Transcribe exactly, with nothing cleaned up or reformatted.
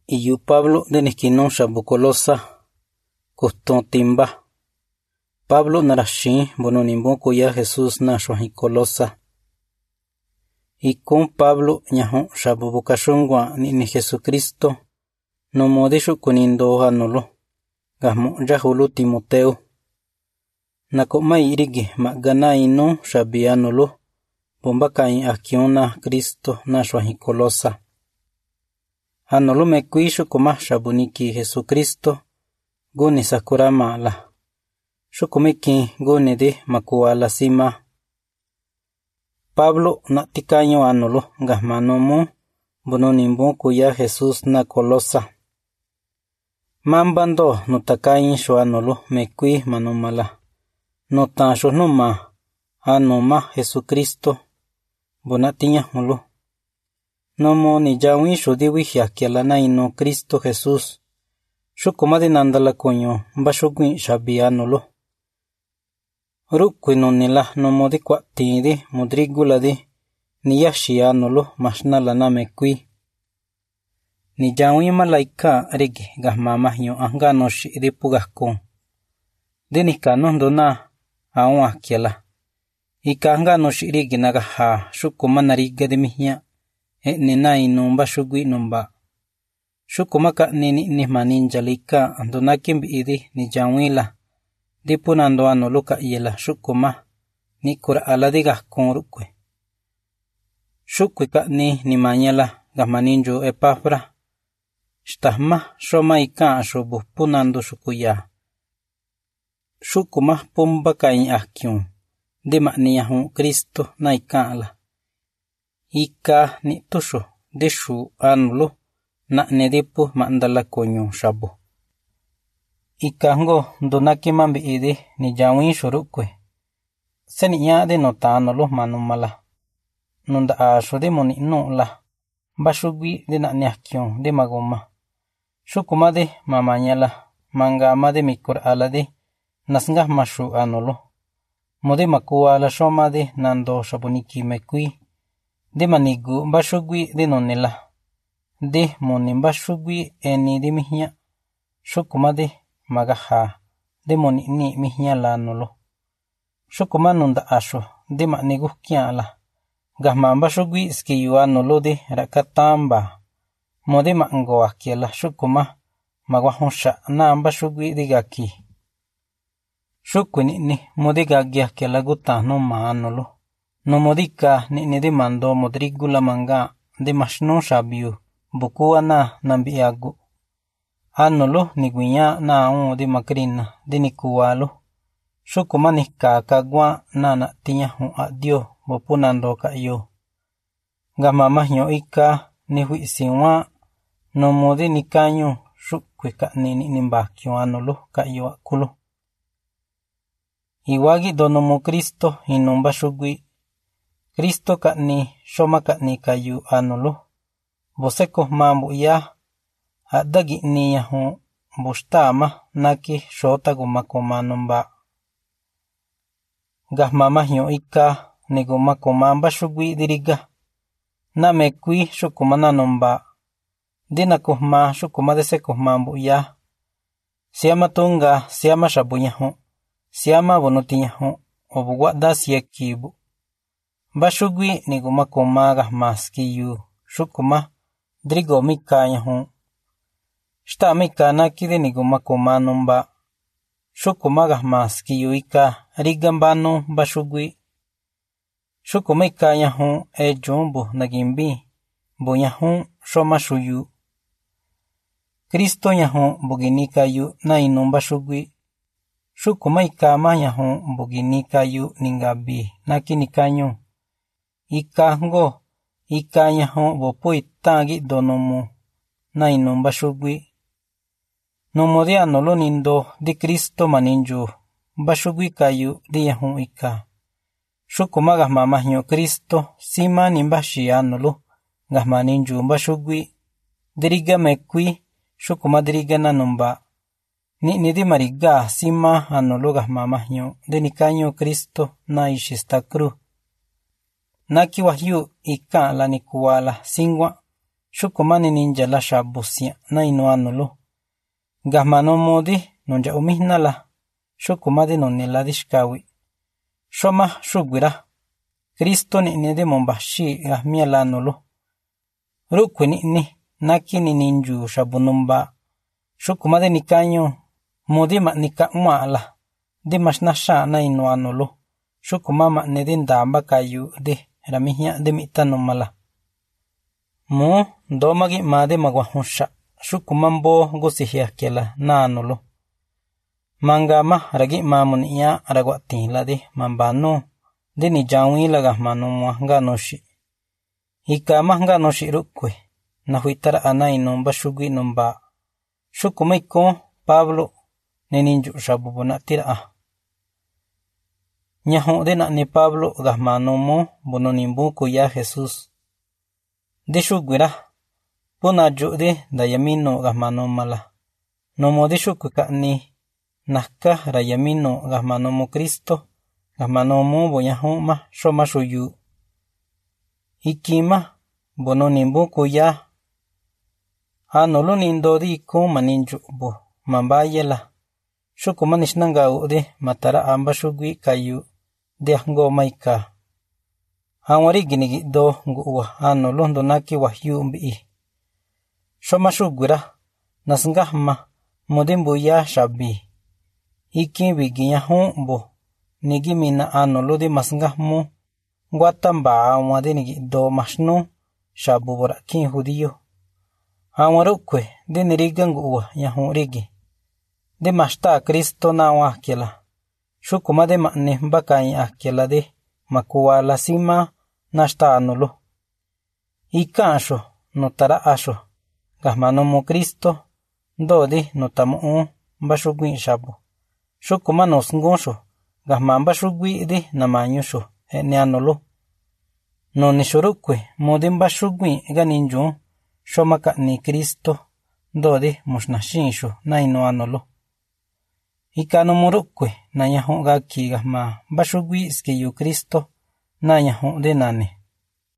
Iyu Pablo deniskino shabu Colosa kuston timba. Pablo narashin bono nimbo kuya Jesús na shohi Colosa. Ikon Pablo ñaho shabu bukashungwa ni ni Jesucristo no modishu kunindo hanolo gahmo jahulu Timoteo. Nako mai irigi magana ino shabianolo bomba kai akiona Cristo na shohi Colosa. Hanolo mekuishu kuma shabuniki Jesucristo guni sakurama la. Shukumiki guni de makuala sima. Pablo na tikaño anolo gahmanomo bononimbo kuya Jesús na Colosa. Mambando no takain sho anolo mekui manomala. No tansho no ma anoma Jesucristo bonatiña mulo. No mo ni jawi sho diwihya kialana ino Cristo Jesús. Shukuma de nandala coño bashugui shabianolo. Rukui no nila no modi kwati de modrigula de ni yashianolo mashnala na mekui. Ni jawi malaika rigi gahmamahyo angano shi de pugahko. De ni kanon dona awa kiala. Ika angano shi rigi nagaha shukuma nariga de mihya. E nena ino bashugui nomba. Shukuma ka nini ni maninjalika andonakim biidi ni jawila. Dipunando anolo ka yela shukuma ni kura ala diga konrukwe. Shukwi ka ni ni mañala gamaninjo epafra. Shtahma shoma ika ashobu punando shukuya. Shukuma pumba ka in ahkyun. Dima ni yahun Kristo na ika ala. Ika ni tusho deshu anolo. Na nedipu mandala coño shabu. Ikango donaki mambi ide ni jawin shurukwe. Seni ya de notanolo manumala. Nunda asho de moni no la. Bashugwi de na nyakyon de magoma. Shukuma de mamanyala. Mangama de mikur ala de. Nasngah mashu anolo. Mode makuwa la shoma de nando shabuniki mekui. De manigu bashugwi de nonela. De monimba shugwi eni de mihya. Shukuma de magaha. De moni ni mihya la nolo. Shukuma nunda asho. De manigu kia la. Gahmamba shugwi skiyua nolo de rakatamba. Mode mangoa kia la shukuma. Magwahonsha naamba shugwi de gaki. Shukwi ni ni mode gagia kia la guta no maa nolo. No modika ni ni de mando modrigula manga. De mashno shabiu. Bukuwa na nambiagu. Anolo ni guinya na un de makrina de ni kuwalo. Shukuma ni kakagwa na na tinya hun adio bopunando ka yo. Gamamahyo ika ni huisinwa no mode ni kanyo shukwe ka ni ni nimbakyo anolo ka yo akulo. Iwagi donomo Kristo inomba shugwi. Kristo ka ni shoma ka ni kayu anolo. Boseko mambu ya adagi ni yahu bustama naki shota gumakomanomba. Gahmamahyo ika ni gumakomamba shugwi diriga. Na mekwi shukumana nomba. Dina kuhma shukuma deseko mambu ya. Siama tunga siama shabu yahu. Siama bonuti yahu. Obuwada siyakibu. Bashugwi ni gumakoma gahmaskiyu. Shukuma. Drigo mika yahu. Shta mika nakide ni gumakoma nomba. Shukuma gahmaskiyu ika rigambano bashugwi. Shukuma ika yahu e jumbo nagimbi. Bo yahu shoma shuyu. Kristo yahu buginika yu na inum bashugwi. Shukuma ika ma yahu buginika yu ningabi nakinikanyo. Ika ngo. Ika yahu bopo itagi donomo na inomba shugwi. Nomo de anolo nindo de Kristo maninjo. Bashugwi kayu de yahu ika. Shukuma gahmamahyo Kristo sima nimbashi anolo. Gahmaninjo bashugwi. Diriga mekwi. Shukuma diriga na nomba. Ni ni de mariga sima anolo gahmamahyo. De nikanyo Kristo na ishistakru. Naki wahyu ika la nikuwala singwa xukumani ninjala shabusia na inuanulu. Gahmano modi nunja umihnala, xukumadi nunila dishkawi. Shoma shugwira, Kristo ni nede mombashi gahmialanulu. Rukwe ni ni, naki ni ninju shabunumba. Xukumadi nikanyo, modi ma nika umaala, di mashnasha na inuanulu. Xukumama nede ndamba kayu de ramihya de mitanumala. Mu domagi made magwahusha, xukumambo gusihya kiela naanulu. Mangama ragi mamuniya aragwatila de mambano, de ni jawila gahmanumwa nganoshi. Ikama nganoshi rukwe, nahuitara ana inumba shugwi numba. Xukumaiko Pablo neninju shabubuna tira. Nyahu de na ni Pablo gahmanumo bononimbu kuya Jesus. De shugwira, puna jude dayamino gahmanumala. Nomo de shukka ni naka rayamino gahmanomo Kristo, gahmanomo boyahuma shoma shuyu. Ikima bononimbu kuya. Anolo nindo di ku maninju bo mambayela. Shukumanishnanga ude matara amba shugwi kayu de ango maika. Hawari ginigi do nguwa anolo ndonaki wahyu mbi. Shoma shugwira nasngahma modembu ya shabi. Iki biginya humbo nigi mina anolo de masngahmu ngwatamba awade nigi do mashnu shabu boraki hudiyo. Awarukwe de nirigangu uwa yahurigi. De mashta Kristo na wakela. Shukuma de mane bakai akela de makuwa la sima nashta anulo. Ikansho notara asho. Gahmanomo Kristo dode notamu bashugwi shabu. Shukuma nosngosho. Gahman bashugwi de namanyusho ene anulo. No nishurukwe modin bashugwi ganinju. Shomaka ni Kristo dode mushnashinsho na inuanolo. Ikano murukwe na yahu gaki gahma bashugwi skiyu Kristo na yahu de nane.